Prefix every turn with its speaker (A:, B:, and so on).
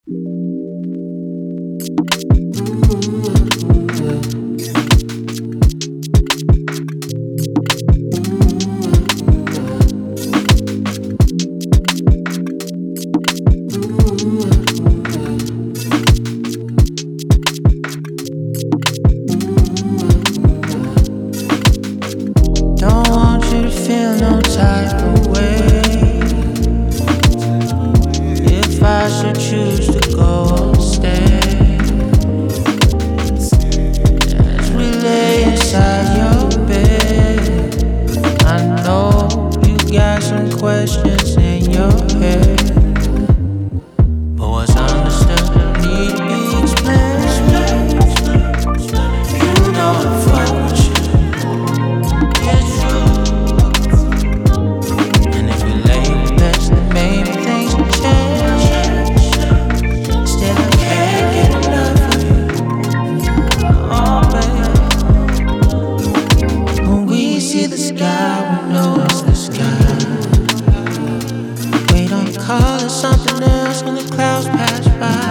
A: Don't want you to feel no type of way if I should choose to go or stay. As we lay inside your bed, I know you got some questions in your head, but what's understood need to be explained. You know I'm fuck with you. It's true. And if we lay the best, then maybe things will change. Still, I can't get enough of you. Oh, baby. When we see the sky, we know it's the sky. We don't call it something else when the clouds pass by.